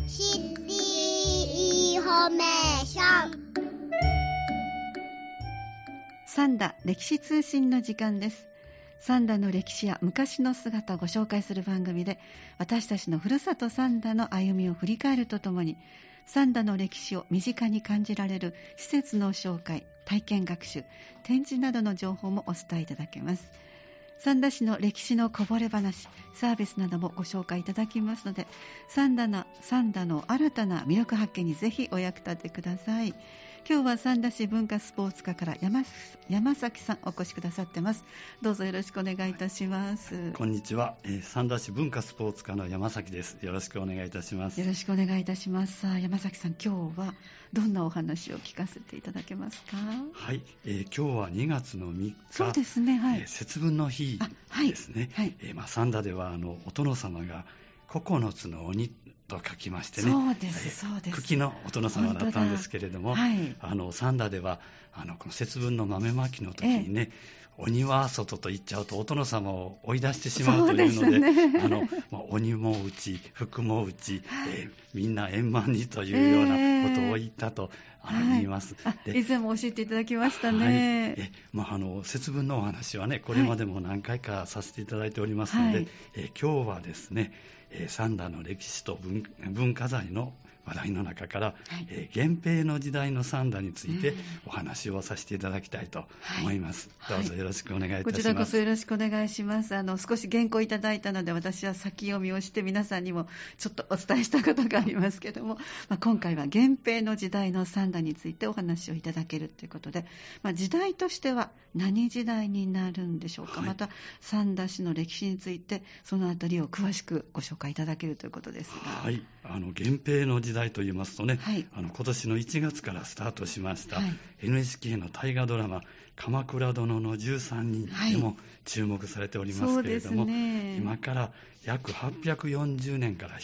シティインフォメーション。 三田歴史通信の時間です。三田の歴史や昔の姿をご紹介する番組で、私たちのふるさと三田の歩みを振り返るとともに、三田の歴史を身近に感じられる施設の紹介、体験学習、展示などの情報もお伝えいただけます。三田市の歴史のこぼれ話、サービスなどもご紹介いただきますので、三田の新たな魅力発見にぜひお役立てください。今日は三田市文化スポーツ課から山崎さんお越しくださってます。どうぞよろしくお願いいたします。 こんにちは、三田市文化スポーツ課の山崎です。よろしくお願いいたします。 よろしくお願いいたします。さあ、山崎さん、今日はどんなお話を聞かせていただけますか？ はい、今日は2月の3日、 そうですね、はい、 節分の日ですね。 はい、 三田ではお殿様が9つの鬼と書きましてね、 そうですそうです、 茎のお殿様だったんですけれども、 はい、 三田ではこの節分の豆まきの時にね、鬼は外と言っちゃうとお殿様を追い出してしまうというので、鬼も打ち福も打ち、みんな円満にというようなことを言ったと、言います。 以前も教えていただきましたね。 節分のお話はね、これまでも何回かさせていただいておりますので、今日はですね、三田の歴史と文化財の話題の中から、源平の時代の三田についてお話をさせていただきたいと思います。どうぞよろしくお願いいたします。 こちらこそよろしくお願いします。少し原稿いただいたので、私は先読みをして皆さんにもちょっとお伝えしたことがありますけども、今回は源平の時代の三田についてお話をいただけるということで、時代としては何時代になるんでしょうか。また三田市の歴史についてそのあたりを詳しくご紹介いただけるということですが、 はい、源平の時代と言いますとね、今年の1月からスタートしました、NHK の大河ドラマ鎌倉殿の13人でも注目されておりますけれども、今から約840年から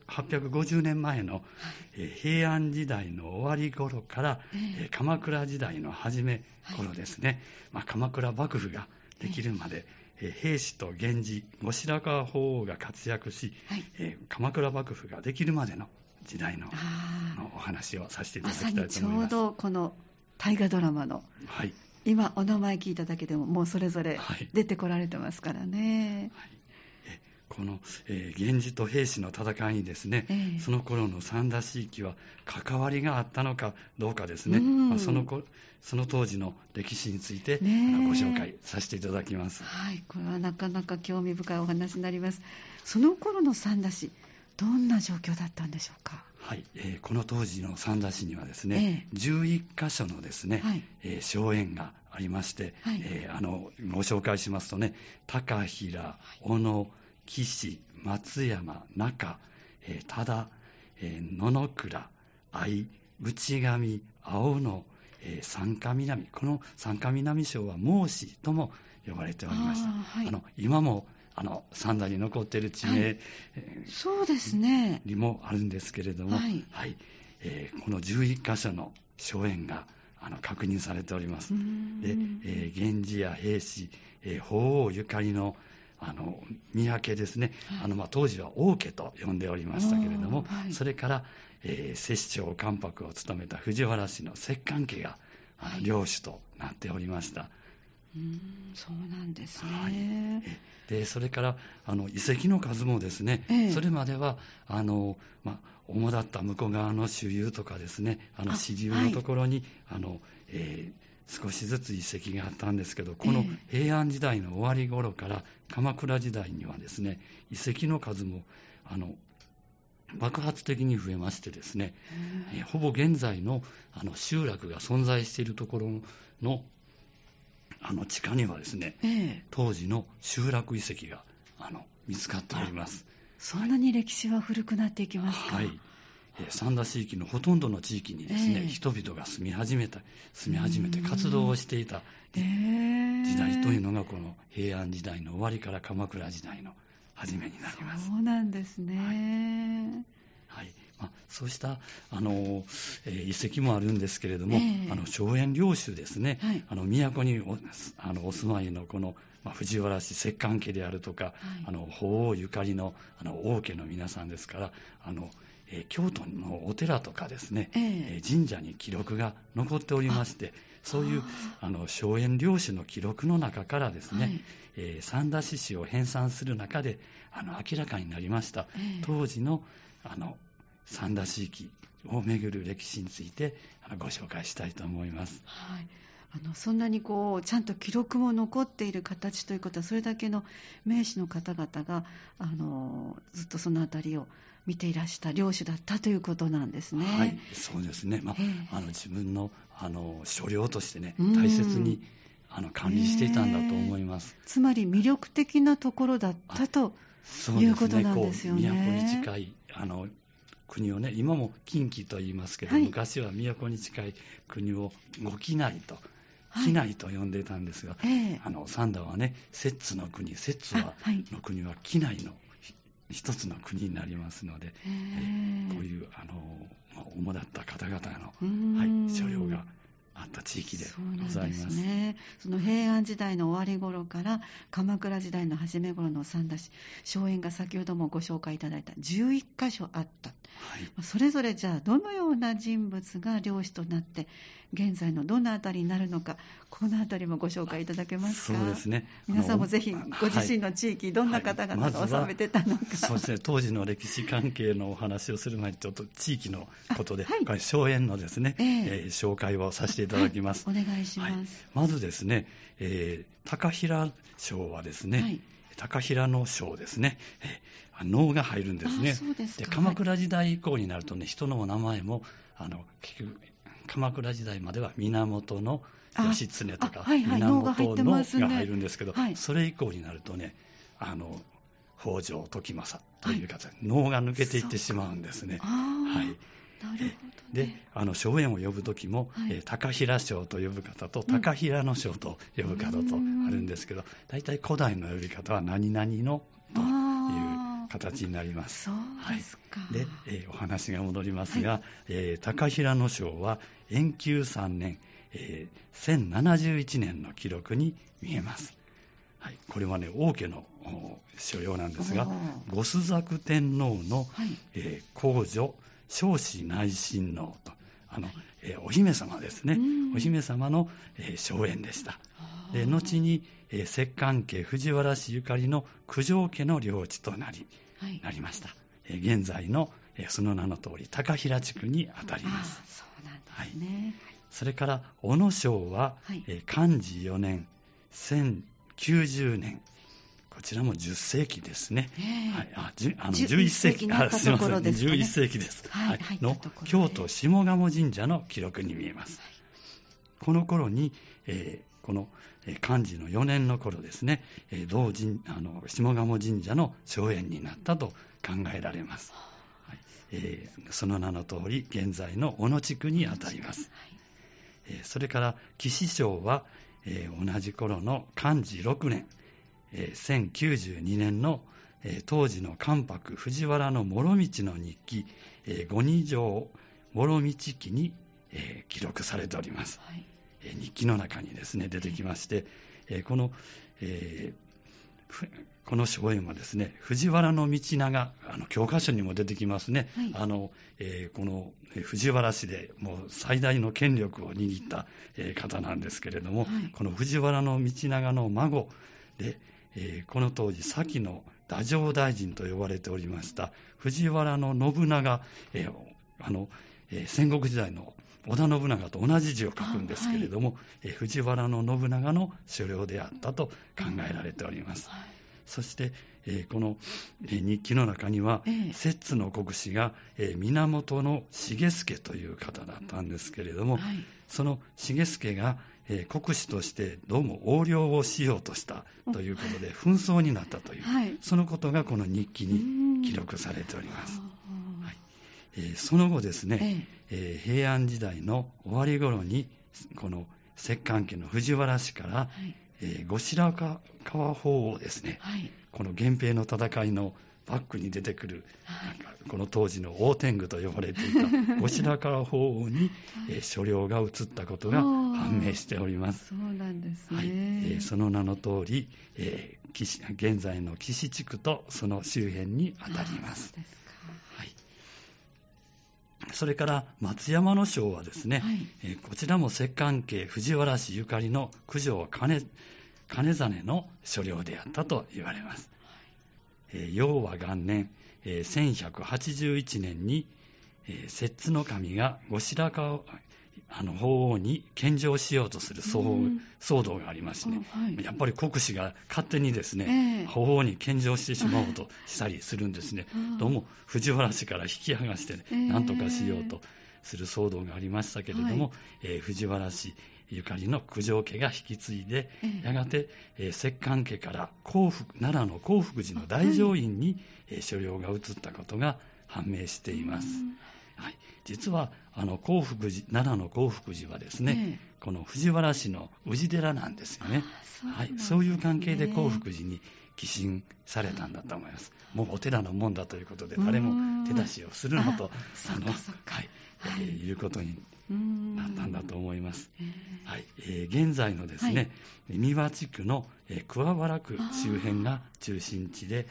850年前の、平安時代の終わり頃から、鎌倉時代の初め頃ですね、鎌倉幕府ができるまで、平氏と源氏後白河法皇が活躍し、鎌倉幕府ができるまでの時代のお話をさせていただきたいと思います。 まさにちょうどこの大河ドラマの、今お名前聞いただけでももうそれぞれ出てこられてますからね。 この、源氏と平氏の戦いにですね、その頃の三田地域は関わりがあったのかどうかですね、その当時の歴史について、ご紹介させていただきます。 これはなかなか興味深いお話になります。その頃の三田市、どんな状況だったんでしょうか。 この当時の三田市にはですね、11カ所のですね、荘園がありまして、ご紹介しますとね、高平、小野、岸、松山、中、多田、野々倉、愛、内上、青野、三家南、この三家南荘は孟子とも呼ばれておりました。今も三田に残っている地名、 そうですね、 にもあるんですけれども、この11カ所の荘園が確認されております。で、源氏や平氏、法皇ゆかりの宮家ですね、当時は王家と呼んでおりましたけれども、それから、摂政関白を務めた藤原氏の摂関家が領主となっておりました。 そうなんですね。 でそれから遺跡の数もですね、それまでは主だった向こう側の主流とかですね、支流のところに、少しずつ遺跡があったんですけど、この平安時代の終わり頃から鎌倉時代にはですね、遺跡の数も爆発的に増えましてですね、ほぼ現在の集落が存在しているところの地下にはですね、当時の集落遺跡が見つかっております。 そんなに歴史は古くなっていきますか。 三田地域のほとんどの地域にですね、人々が住み始めて活動をしていた時代というのが、この平安時代の終わりから鎌倉時代の初めになります。 そうなんですね。 そうした遺跡もあるんですけれども、荘園領主ですね、都にお住まいのこの、藤原氏摂関家であるとか、法皇ゆかりの王家の皆さんですから、京都のお寺とかですね、神社に記録が残っておりまして、そういう荘園領主の記録の中からですね、三田市史を編纂する中で明らかになりました、当時の三田市域をめぐる歴史についてご紹介したいと思います。 はい、そんなにちゃんと記録も残っている形ということは、それだけの名士の方々がずっとそのあたりを見ていらした領主だったということなんですね。 はい、そうですね。自分の所領としてね、大切に管理していたんだと思います。 つまり魅力的なところだったということなんですよね。 都に近い国をね、今も近畿と言いますけど、昔は都に近い国をご畿内と畿内と呼んでいたんですが、三田はね、摂津の国、摂津の国は畿内の一つの国になりますので、こういう主だった方々の、所領があった地域でございます。 そうなんですね。その平安時代の終わり頃から鎌倉時代の初め頃の三田市、荘園が先ほどもご紹介いただいた11カ所あった。それぞれじゃあどのような人物が領主となって現在のどのあたりになるのか、このあたりもご紹介いただけますか。 そうですね。 皆さんもぜひご自身の地域、どんな方々が治めてたのか、 そうですね、当時の歴史関係のお話をする前にちょっと地域のことで、荘園のですね、紹介をさせていただきます。 お願いします。 まずですね、高平省はですね、高平の省ですね、能が入るんですね。で、鎌倉時代以降になるとね、人のお名前も結局鎌倉時代までは源義経とか源のが入るんですけど、それ以降になるとね、北条時政という方、能が抜けていってしまうんですね。 なるほどね。 で、荘園を呼ぶときも、高平省と呼ぶ方と高平の省と呼ぶ方とあるんですけど、大体古代の呼び方は何々のという形になります。 そうですか。 で、お話が戻りますが、高平の省は延久3年、1071年の記録に見えます。これはね、王家の所領なんですが、御朱雀天皇の、皇女彰子内親王とお姫様ですね、お姫様の荘園でした。で、後に摂関家藤原氏ゆかりの九条家の領地となりました。現在のその名の通り高平地区にあたります。 そうなんですね。 それから小野省は、寛治4年1090年、こちらも10世紀ですね。11世紀、すみません、11世紀です。の京都下鴨神社の記録に見えます。この頃に、この寛治の4年の頃ですね、下鴨神社の荘園になったと考えられます。その名の通り、現在の小野地区にあたります。それから岸省は、同じ頃の寛治6年、1092年の、当時の関白藤原の諸道の日記、五二条諸道記に、記録されております。日記の中にですね出てきまして、この荘園はですね、藤原道長、教科書にも出てきますね。この藤原氏でもう最大の権力を握った、方なんですけれども、この藤原道長の孫で、この当時先の太政大臣と呼ばれておりました藤原信長、戦国時代の織田信長と同じ字を書くんですけれども、藤原信長の所領であったと考えられております。そして、この日記の中には、摂津の国司が、源重助という方だったんですけれども、その重助が、国司としてどうも横領をしようとしたということで紛争になったという、そのことがこの日記に記録されております。その後ですね、平安時代の終わり頃にこの摂関家の藤原氏から、後白河法皇ですね、この源平の戦いのバックに出てくる、なんかこの当時の大天狗と呼ばれていた後白河法皇に、所領が移ったことが判明しております。 そうなんですね。 その名の通り、現在の岸地区とその周辺にあたります。それから松山の庄はですね、こちらも摂関家藤原氏ゆかりの九条兼実の所領であったと言われます。永和元年、1181年に、摂津の神が後白河法皇に献上しようとする騒動がありましてね、やっぱり国司が勝手にですね、法皇に献上してしまおうとしたりするんですね。どうも藤原氏から引き剥がして、ね、何とかしようとする騒動がありましたけれども、藤原氏ゆかりの九条家が引き継いで、やがて、摂関家から奈良の興福寺の大乗院に、所領が移ったことが判明しています。実は奈良の興福寺はですね、この藤原氏の氏寺なんですよね。そういう関係で興福寺に寄進されたんだと思います。もうお寺のもんだということで、誰も手出しをするのということになったんだと思います。現在のですね、三輪地区の桑原区周辺が中心地で、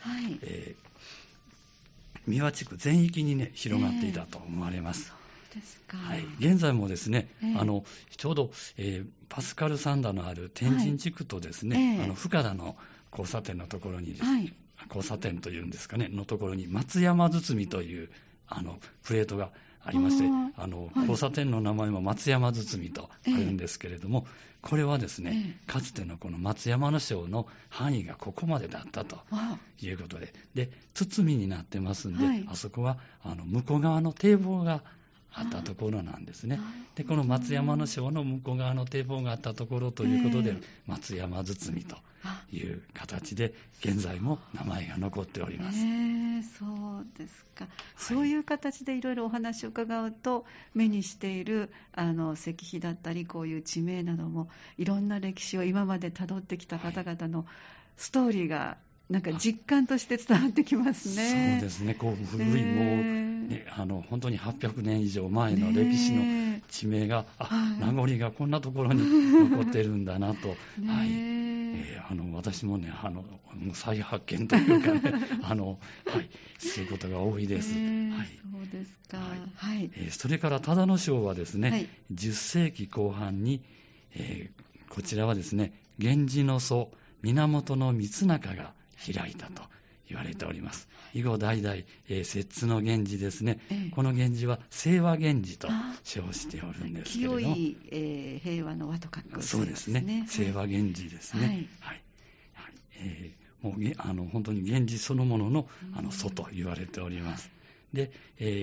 三輪地区全域にね広がっていたと思われます。現在もですね、ちょうど、パスカル三田のある天神地区とですね、深田の交差点のところにですね、交差点というんですかねのところに松山堤というプレートがありまして、交差点の名前も松山堤とあるんですけれども、これはですね、かつてのこの松山の庄の範囲がここまでだったということで、堤になってますんで、あそこは向こう側の堤防があったところなんですね。で、この松山の庄の向こう側の堤防があったところということで、松山堤という形で現在も名前が残っております。 そうですか。そういう形でいろいろお話を伺うと、目にしている石碑だったりこういう地名などもいろんな歴史を今までたどってきた方々のストーリーがなんか実感として伝わってきますね。 そうですね。こう古いもう、ね、本当に800年以上前の歴史の地名が、名残がこんなところに残ってるんだなと、私もね再発見というかねそういうことが多いです。 そうですか。 それから忠野庄はですね、10世紀後半に、こちらはですね、源氏の祖源光仲が開いたと言われております。以後代々、摂津の源氏ですね、この源氏は清和源氏と称しておるんですけれども、 清い、平和の和と書く、 そうですね、清和源氏ですね。もう本当に源氏そのものの祖と言われております。で、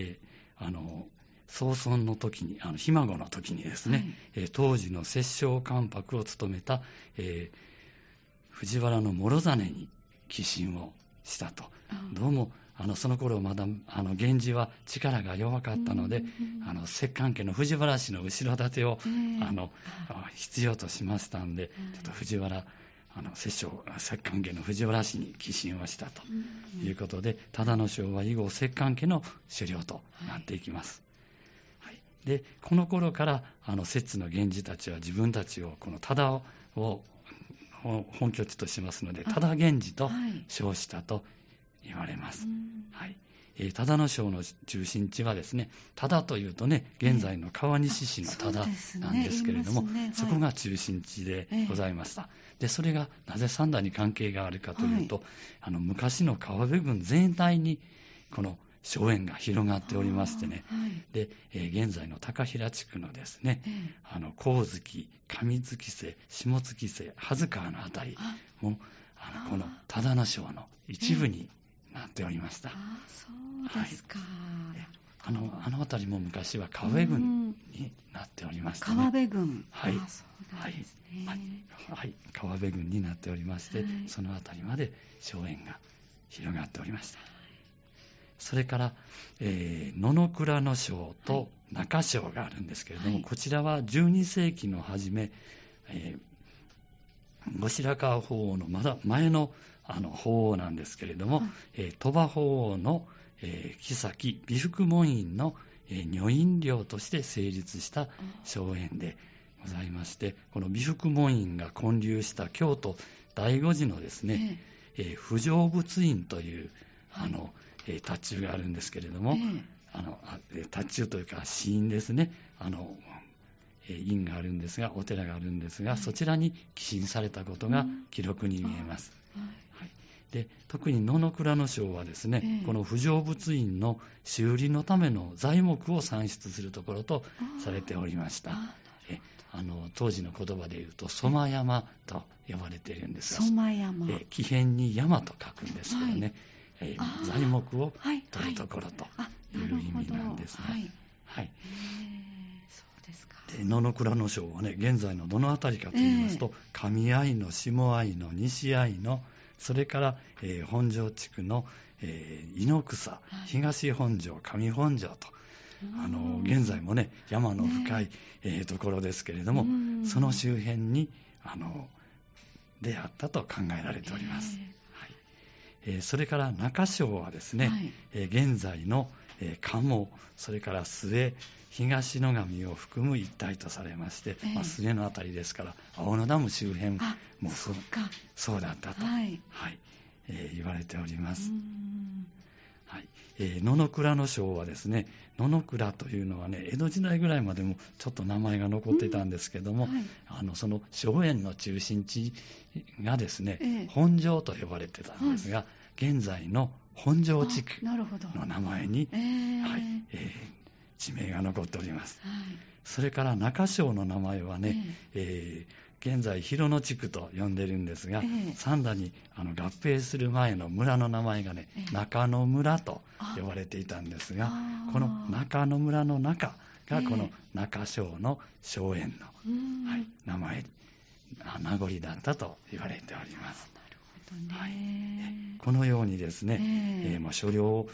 曹操の時にひ孫の時にですね、当時の摂政関白を務めた、藤原の諸実に寄進をしたと。どうもその頃まだ源氏は力が弱かったので、摂関家の藤原氏の後ろ盾を、必要としましたんで、ちょっと摂関家の藤原氏に寄進をしたということで、忠野庄は以後摂関家の所領となっていきます。で、この頃から摂津の源氏たちは自分たちをこの忠を本拠地としますので、忠源氏と称したと言われます。忠野庄の中心地はですね、忠というとね、現在の川西市の忠なんですけれども、そこが中心地でございました。で、それがなぜ三田に関係があるかというと、昔の川辺郡全体にこの荘園が広がっておりましてね、で、現在の高平地区のですね、上月、上月瀬、下月瀬、羽川のあたりもこの忠野庄の一部になっておりました。 そうですか。 あの辺りも昔は川辺郡になっておりましたね。 川辺郡。 そうなんですね。川辺郡になっておりまして、その辺りまで荘園が広がっておりました。それから、野々倉の庄と中庄があるんですけれども、こちらは12世紀の初め、後白河法皇のまだ前の法皇なんですけれども、鳥羽法皇の、后美福門院の、女院領として成立した荘園でございまして、この美福門院が建立した京都醍醐寺のですね、不成仏院という塔頭があるんですけれども、塔頭というか寺院ですね、院があるんですが、お寺があるんですが、そちらに寄進されたことが記録に見えます。で、特に野々倉の章はですね、この不成仏院の修理のための材木を産出するところとされておりました。当時の言葉で言うとソマ山と呼ばれているんですが、 ソマ山、 木片に山と書くんですけどね、材木を取るところという意味なんですね。そうですか。で、野々倉の章はね、現在のどのあたりかと言いますと、上愛野、下愛野、西愛野、それから、本庄地区の、井の草、東本庄、上本庄と、現在もね、山の深い、ところですけれども、その周辺に出会ったと考えられております。それから中庄はですね、現在の、鴨、それから末、東野上を含む一帯とされまして、末のあたりですから、青野ダム周辺もそうだったと、言われております。野々倉の章はですね、野々倉というのはね、江戸時代ぐらいまでもちょっと名前が残っていたんですけども、その荘園の中心地がですね、本庄と呼ばれてたんですが、現在の本庄地区の名前に、地名が残っております。それから中庄の名前はね、現在広野地区と呼んでるんですが、三田に合併する前の村の名前がね、中野村と呼ばれていたんですが、この中野村の中がこの中庄の荘園の、名前、名残だったと言われております。このようにですね、所領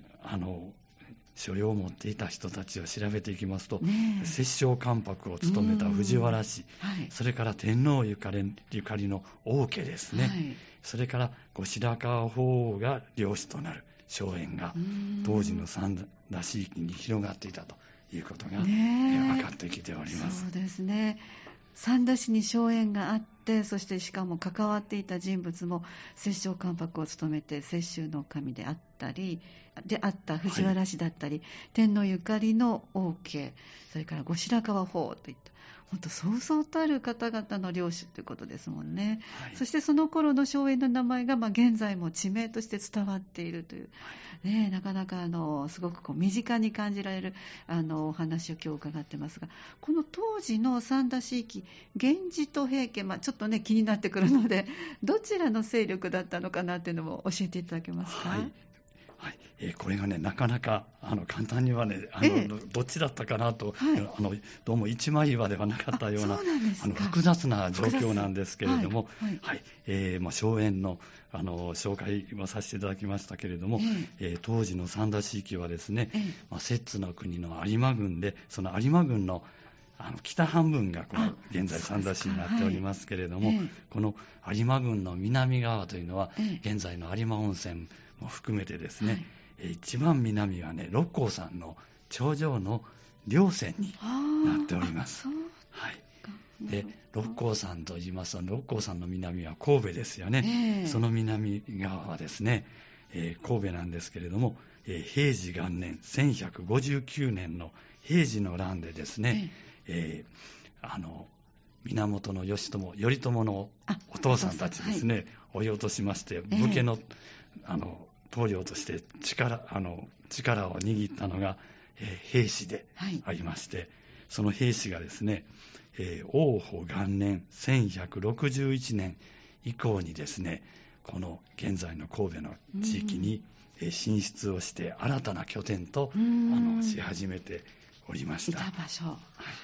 を持っていた人たちを調べていきますと、摂政関白を務めた藤原氏、それから天皇ゆかりの王家ですね、それから後白河法皇が領主となる荘園が当時の三田地域に広がっていたということが、分かってきております。 そうですね。三田市に荘園があって、そしてしかも関わっていた人物も摂政関白を務めて摂政の神であった藤原氏だったり、天皇ゆかりの王家、それから後白河法皇といった本当そうそうたる方々の領主ということですもんね。そしてその頃の荘園の名前が、現在も地名として伝わっているという、なかなかすごく身近に感じられるお話を今日伺ってますが、この当時の三田地域、源氏と平家、ちょっとね気になってくるので、どちらの勢力だったのかなっていうのも教えていただけますか。 これがね、なかなか簡単にはね、どっちだったかなと、どうも一枚岩ではなかったような複雑な状況なんですけれども、荘園の紹介はさせていただきましたけれども、当時の三田地域はですね、摂津の国の有馬郡で、その有馬郡の北半分がこの現在三田市になっておりますけれども、この有馬郡の南側というのは、現在の有馬温泉も含めてですね、一番南はね、六甲山の頂上の稜線になっております。で、六甲山と言いますと、六甲山の南は神戸ですよね。その南側はですね、神戸なんですけれども、平治元年1159年の平治の乱でですね、源義朝、頼朝のお父さんたちですね、追い落としまして、武家の、棟梁として力を握ったのが、平氏でありまして、その平氏がですね、応保元年1161年以降にですね、この現在の神戸の地域に進出をして新たな拠点とし始めておりました。 いた場所。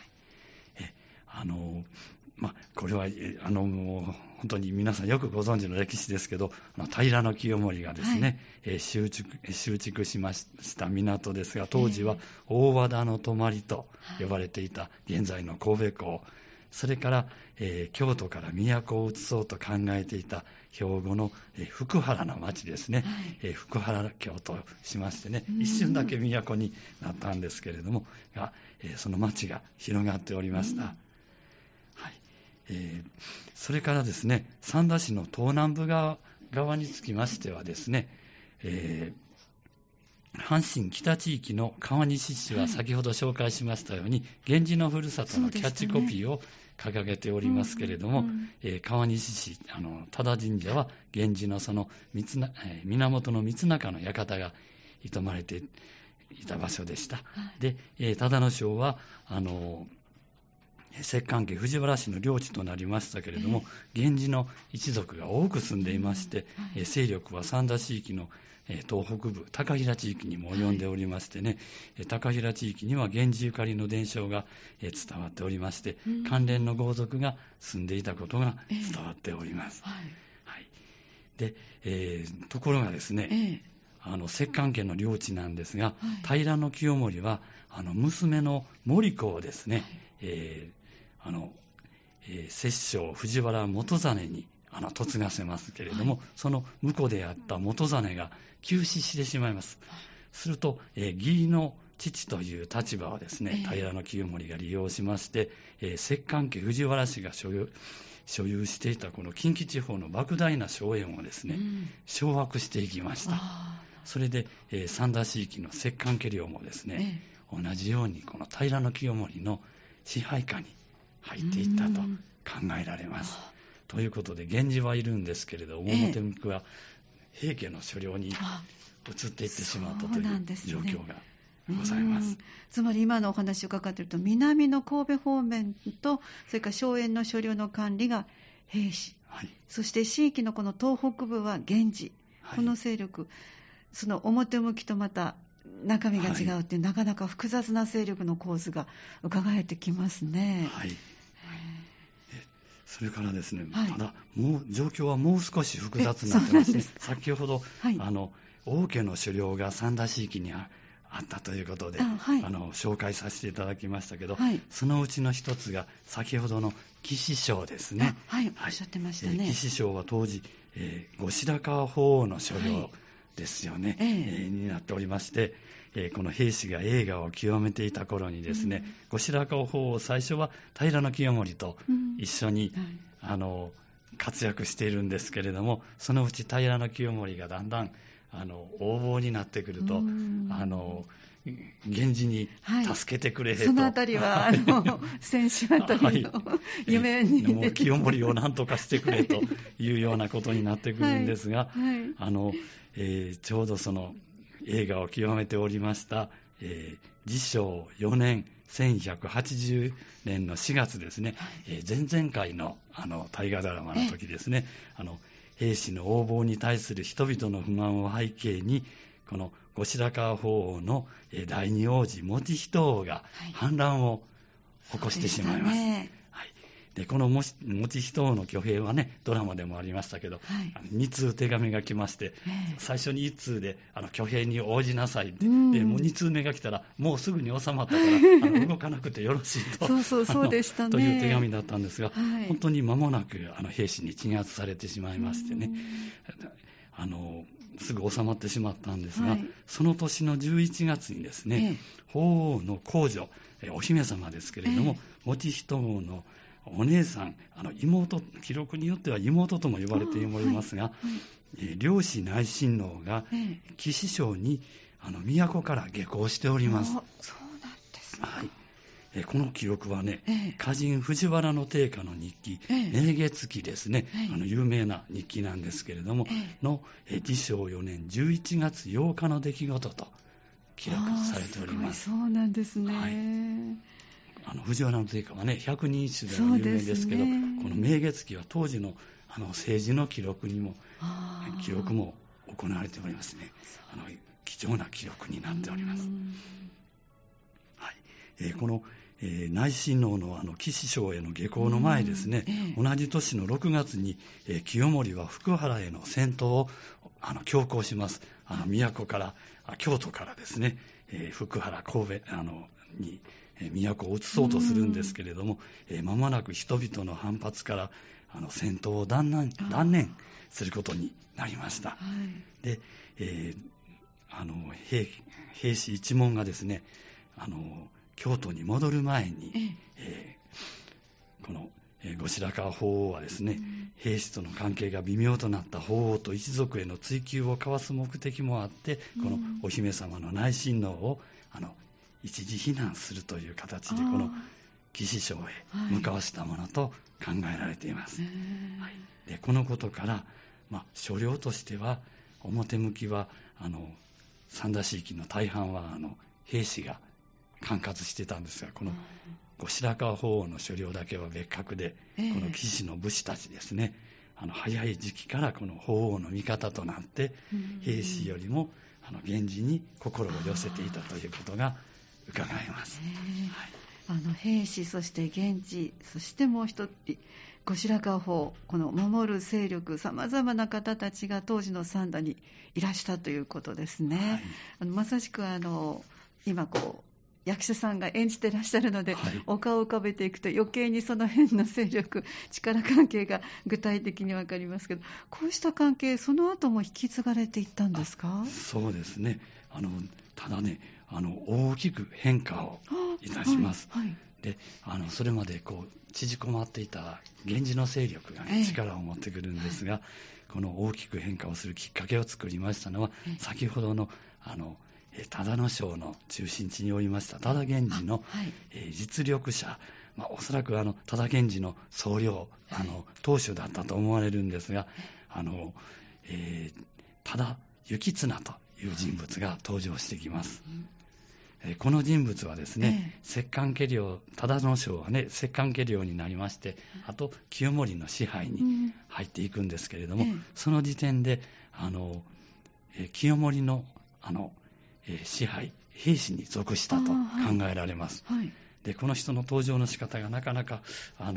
これはもう本当に皆さんよくご存知の歴史ですけど、平清盛がですね、修築しました港ですが、当時は大和田の泊と呼ばれていた現在の神戸港それから、京都から都を移そうと考えていた兵庫の、福原の町ですね、福原京としましてね、一瞬だけ都になったんですけれどもが、その町が広がっておりました。それからですね、三田市の東南部側につきましてはですね、阪神北地域の川西市は先ほど紹介しましたように、源氏のふるさとのキャッチコピーを掲げておりますけれども、川西市多田神社は源氏のその源光仲の館が営まれていた場所でした。で、多田の庄は摂関家藤原氏の領地となりましたけれども、源氏の一族が多く住んでいまして、勢力は三田地域の東北部高平地域にも及んでおりましてね、高平地域には源氏ゆかりの伝承が伝わっておりまして、関連の豪族が住んでいたことが伝わっております。で、ところがですね、摂関家の領地なんですが、平清盛は娘の盛子をですね、摂政藤原元実に嫁がせますけれども、その婿であった元実が急死してしまいます。すると、義理の父という立場をですね、平清盛が利用しまして、摂関家藤原氏が所有していたこの近畿地方の莫大な荘園をですね、掌握していきました。それで、三田地域の摂関家領もですね、同じようにこの平清盛の支配下に入っていったと考えられます。ということで、源氏はいるんですけれど、表向きは平家の所領に移っていってしまったという状況がございます。 つまり今のお話を伺っていると、南の神戸方面と、それから荘園の所領の管理が平氏、そして地域のこの東北部は源氏、この勢力、その表向きとまた中身が違うっていう、なかなか複雑な勢力の構図が伺えてきますね。 それからですね、ただもう状況はもう少し複雑になってますね。先ほど、王家の所領が三田地域にあったということで、紹介させていただきましたけど、そのうちの一つが先ほどの岸庄ですね。 おっしゃってましたね。 岸庄は当時、後白河法皇の所領ですよね、になっておりまして、この平氏が栄華を極めていた頃にですね、後白河法皇最初は平清盛と一緒に、活躍しているんですけれども、そのうち平清盛がだんだん横暴になってくると、源氏に助けてくれと、 そのあたりは先週あたりの夢にもう清盛を何とかしてくれというようなことになってくるんですが、ちょうどその栄華を極めておりました、治承4年1180年の4月ですね、前々回の大河ドラマの時ですね、平氏の横暴に対する人々の不満を背景に、この後白河法皇の第二王子以仁王が反乱を起こしてしまいます。でこの以仁王の挙兵はね、ドラマでもありましたけど、2通手紙が来まして、最初に1通で挙兵に応じなさいって、でもう2通目が来たらもうすぐに収まったから動かなくてよろしいとそうでしたねという手紙だったんですが、本当に間もなく兵士に鎮圧されてしまいましてね、すぐ収まってしまったんですが、その年の11月にですね、法皇の皇女、お姫様ですけれども、以仁王のお姉さん、妹、記録によっては妹とも呼ばれておりますが、両氏内親王が岸庄に都から下校しております。 そうなんですね。 この記録はね、歌人藤原の定家の日記、明月記ですね、有名な日記なんですけれども、の治承4年11月8日の出来事と記録されております。 そうなんですね。 藤原の定家はね、百人一首でも有名ですけど、この明月記は当時の政治の記録も行われておりますね。貴重な記録になっております。この内親王の岸将への下校の前ですね、同じ年の6月に、清盛は福原への戦闘を強行します。京都からですね、福原神戸に都を移そうとするんですけれども、間もなく人々の反発から戦闘を断念することになりました。で、兵士一門がですね、京都に戻る前に、この後白河法皇はですね、兵士との関係が微妙となった法皇と一族への追及を交わす目的もあって、このお姫様の内親王を一時避難するという形で、この岸将へ向かわしたものと考えられています。でこのことから、所領としては表向きは三田地域の大半は兵士が管轄してたんですが、この後白河法皇の所領だけは別格で、この岸の武士たちですね、早い時期からこの法皇の味方となって、兵士よりも源氏に心を寄せていたということが伺えます。 兵士、そして源氏、そしてもう一人後白河法皇、この守る勢力、さまざまな方たちが当時の三田にいらしたということですね。まさしく今役者さんが演じてらっしゃるので、お顔を浮かべていくと余計にその辺の勢力、力関係が具体的に分かりますけど、こうした関係、その後も引き継がれていったんですか？ そうですね。ただね、大きく変化をいたします。でそれまで縮こまっていた源氏の勢力が、力を持ってくるんですが、この大きく変化をするきっかけを作りましたのは、先ほどの忠野省の中心地におりました忠源氏の、実力者、おそらく忠源氏の総領、当主だったと思われるんですが、忠行綱という人物が登場してきます。この人物はですね、摂関家領、忠野省はね、摂関家領になりまして、あと清盛の支配に入っていくんですけれども、その時点で清盛の支配、兵士に属したと考えられます。でこの人の登場の仕方がなかなか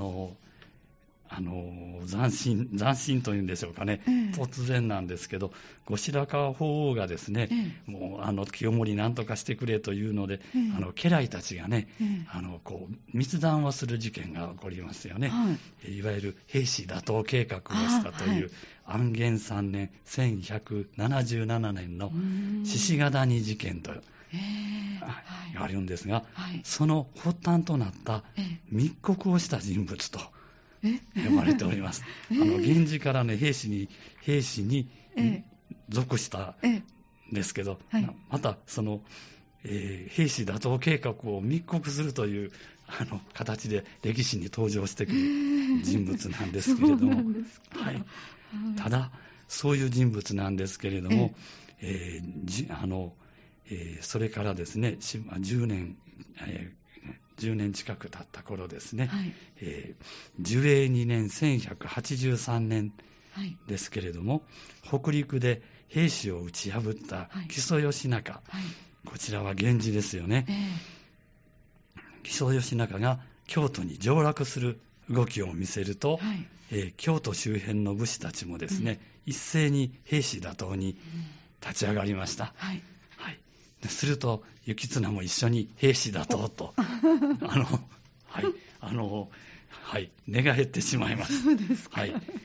斬新というんでしょうかね、突然なんですけど、後白河法皇がですね、もう清盛なんとかしてくれというので、家来たちがね、密談をする事件が起こりますよね。いわゆる兵士打倒計画をしたという、安元3年1177年の獅子ヶ谷事件と言われるんですが、その発端となった密告をした人物と呼ばれております。源氏からね、兵士に属したんですけど、またその、兵士打倒計画を密告するという形で歴史に登場してくる人物なんですけれども、ただそういう人物なんですけれども、それからですね、10年近く経った頃ですね、寿永2年1183年ですけれども、北陸で兵士を打ち破った木曽義仲、こちらは源氏ですよね。木曽義仲が京都に上洛する動きを見せると、京都周辺の武士たちもですね、一斉に兵士打倒に立ち上がりました。すると行綱も一緒に兵士打倒と寝返ってしまいます。 そうですか。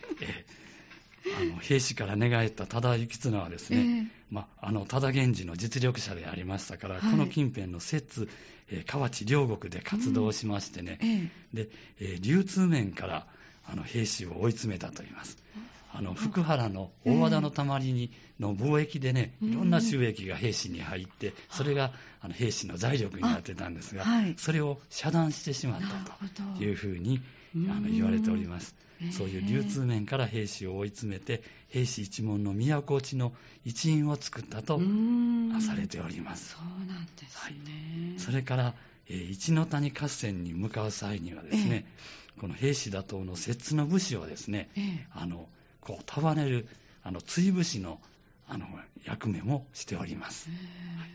兵士から寝返った忠行綱はですね、忠源氏の実力者でありましたから、この近辺の摂津、河内両国で活動しましてね、で流通面から兵士を追い詰めたといいます。福原の大和田のたまりの貿易でね、いろんな収益が兵士に入って、それが兵士の財力になってたんですが、それを遮断してしまったというふうに言われております。そういう流通面から兵士を追い詰めて、兵士一門の都落ちの一員を作ったとされております。 そうなんですね。 それから一ノ谷合戦に向かう際にはですね、この兵士打倒の摂津の武士をですね、束ねる追武士の役目もしております。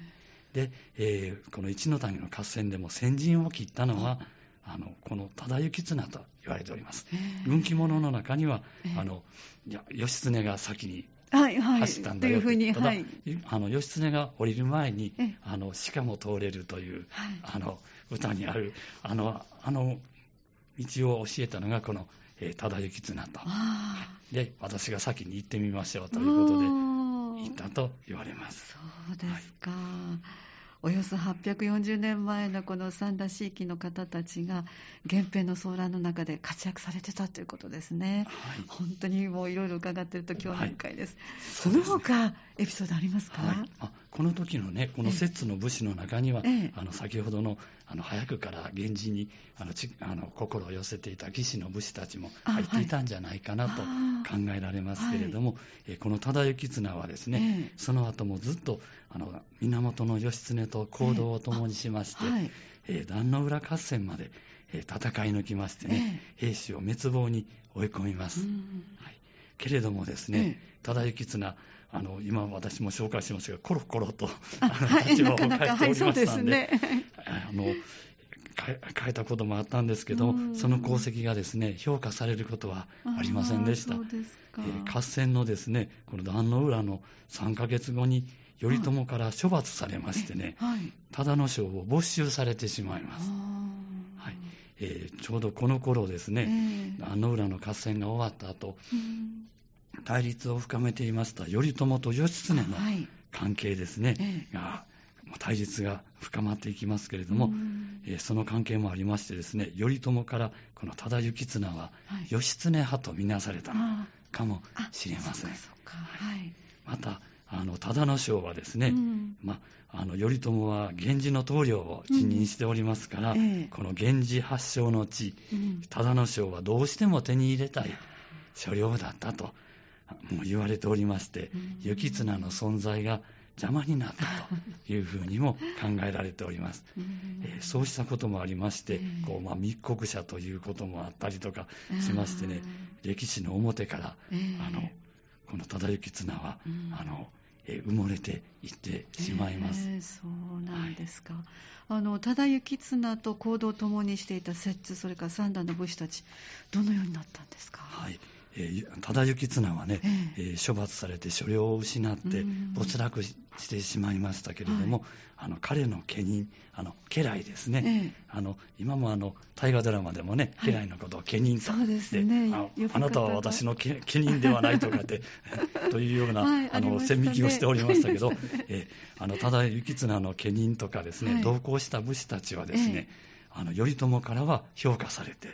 で、この一ノ谷の合戦でも先陣を切ったのはこの忠行綱と言われております。軍記物の中には義経が先に走ったんだよ、はいはい、ただ、義経が降りる前に鹿も通れるという、歌にある道を教えたのがこの忠行綱と、で私が先に行ってみましょうということで行ったと言われます。 そうですか、およそ840年前のこの三田地域の方たちが源平の騒乱の中で活躍されてたということですね、はい、本当にもういろいろ伺っていると興味深いです、はい、その他エピソードありますか？はい、 この時のね、この摂津の武士の中には、先ほどの早くから源氏に心を寄せていた騎士の武士たちも入っていたんじゃないかなと考えられますけれども、この忠行綱はですね、その後もずっと源義経と行動を共にしまして、壇ノ浦合戦まで戦い抜きましてね、兵士を滅亡に追い込みます、はい、けれどもですね、忠行綱今私も紹介しましたがコロコロと立場を変えておりましたので、変えたこともあったんですけど、その功績がですね評価されることはありませんでした。合戦のですねこの壇ノ浦の3ヶ月後に頼朝から処罰されましてね、忠野省を没収されてしまいます。はい、ちょうどこの頃ですね、壇ノ浦の合戦が終わった後、対立を深めていました頼朝と義経の関係ですね、対立が深まっていきますけれども、その関係もありましてですね、頼朝からこの忠行綱は義経派とみなされたのかもしれません。また忠野省はですね、頼朝は源氏の棟梁を辞任しておりますから、この源氏発祥の地、忠野省はどうしても手に入れたい所領だったともう言われておりまして、行綱の存在が邪魔になったというふうにも考えられております。そうしたこともありまして、密告者ということもあったりとかしましてね、歴史の表からこの忠行綱は埋もれていってしまいます。 そうなんですか。忠行綱と行動を共にしていた摂津、それから三田の武士たち、どのようになったんですか？はい、 忠行綱はね、処罰されて所領を失って没落してしまいましたけれども、彼の家人家来ですね、今も大河ドラマでもね、家来のことを家人と言って、あなたは私の家人ではないとかってというような、線引きをしておりましたけど、忠行綱の家人とかですね、同行した武士たちはですね、頼朝からは評価されて、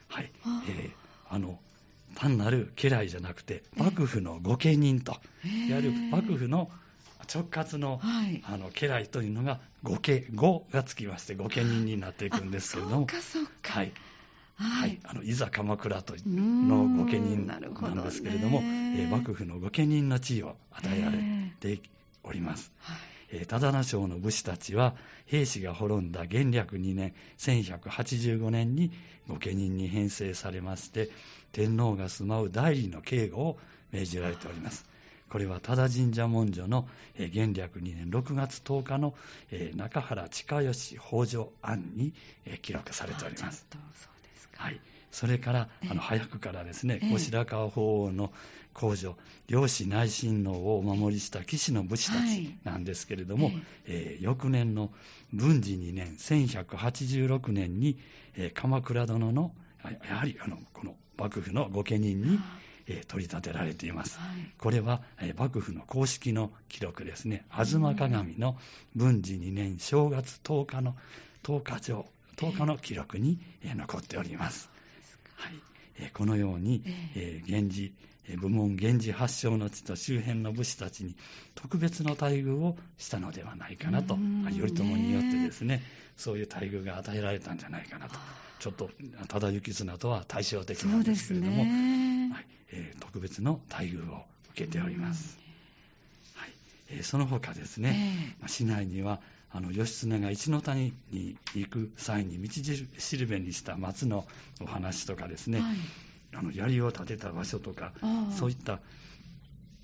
単なる家来じゃなくて幕府の御家人と、いわゆる幕府の直轄の、家来というのが御がつきまして御家人になっていくんですけれども、いざ鎌倉との御家人なんですけれども、幕府の御家人の地位を与えられております。忠野省の武士たちは兵士が滅んだ元暦2年1185年に御家人に編成されまして、天皇が住まう内裏の警護を命じられております。これは多田神社文書の元暦2年6月10日の中原親吉北条案に記録されております。それから早くからですね、後白河法皇の皇女領子内親王をお守りした騎士の武士たちなんですけれども、翌年の文治2年1186年に鎌倉殿のやはりこの幕府の御家人に取り立てられています。これは幕府の公式の記録ですね。吾妻鏡の文治2年正月10日の10日の記録に残っております。このように部門源氏発祥の地と周辺の武士たちに特別の待遇をしたのではないかなと、頼朝によってですね、そういう待遇が与えられたんじゃないかなと。ちょっと忠行綱とは対照的なんですけれども、特別の待遇を受けております。その他ですね、市内には義経が一ノ谷に行く際に道しるべにした松のお話とかですね、槍を立てた場所とか、そういった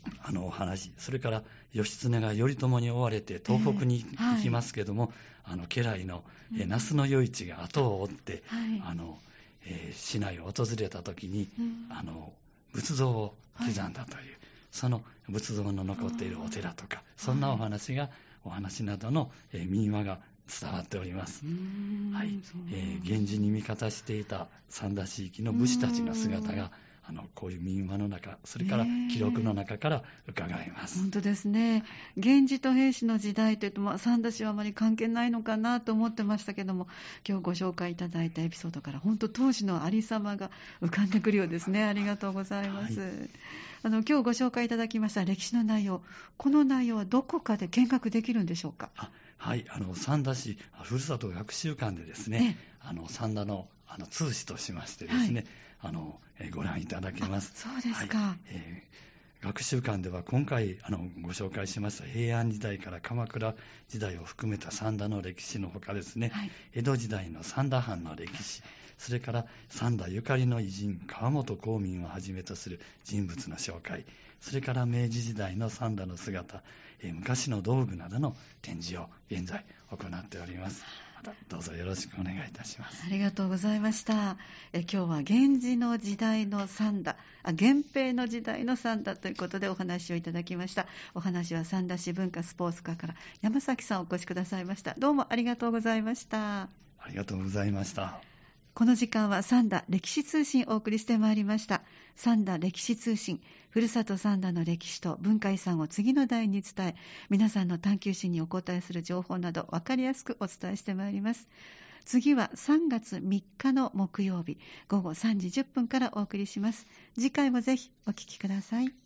お話、それから義経が頼朝に追われて東北に行きますけども、家来の那須与一が後を追って、市内を訪れた時に、仏像を刻んだという、その仏像の残っているお寺とか、そんなお話などの民話が伝わっております。源氏に味方していた三田地域の武士たちの姿がこういう民話の中、それから記録の中から伺えます。 本当ですね。源氏と平氏の時代というと、三田氏はあまり関係ないのかなと思ってましたけども、今日ご紹介いただいたエピソードから本当当時のありさまが浮かんでくるようですね。ありがとうございます。今日ご紹介いただきました歴史の内容、この内容はどこかで見学できるんでしょうか？ 三田市ふるさと学習館でですね、三田の通史としましてですね、ご覧いただけます。 そうですか。 学習館では今回ご紹介しました平安時代から鎌倉時代を含めた三田の歴史のほかですね、江戸時代の三田藩の歴史、それから三田ゆかりの偉人川本公民をはじめとする人物の紹介、それから明治時代の三田の姿、昔の道具などの展示を現在行っております。またどうぞよろしくお願いいたします。 ありがとうございました。今日は源氏の時代の三田、源平の時代の三田ということでお話をいただきました。お話は三田市文化スポーツ課から山崎さんお越しくださいました。どうもありがとうございました。 ありがとうございました。 この時間は三田歴史通信をお送りしてまいりました。三田歴史通信、ふるさと三田の歴史と文化遺産を次の代に伝え、皆さんの探求心にお答えする情報など分かりやすくお伝えしてまいります。次は3月3日の木曜日午後3時10分からお送りします。次回もぜひお聞きください。